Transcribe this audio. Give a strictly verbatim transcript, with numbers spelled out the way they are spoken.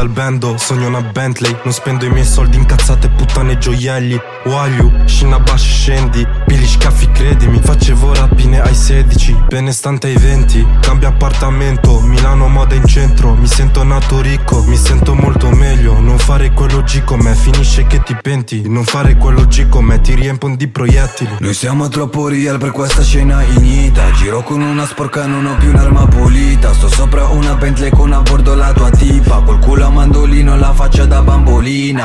dal bando, sogno una Bentley. Non spendo i miei soldi in cazzate, puttane e gioielli. Wagyu, Shinabashi scendi, pili scaffi credimi. Facevo rapine ai sedici, benestante ai venti. Cambio appartamento, Milano moda in centro. Mi sento nato ricco, mi sento molto meglio. Non fare quello G con me, finisce che ti penti. Non fare quello G con me, ti riempon di proiettili. Noi siamo troppo real per questa scena ignita. Giro con una sporca, non ho più un'arma pulita. Sto sopra una Bentley con a bordo la tua tipa, col culo a mandolino, la faccia da bambolina.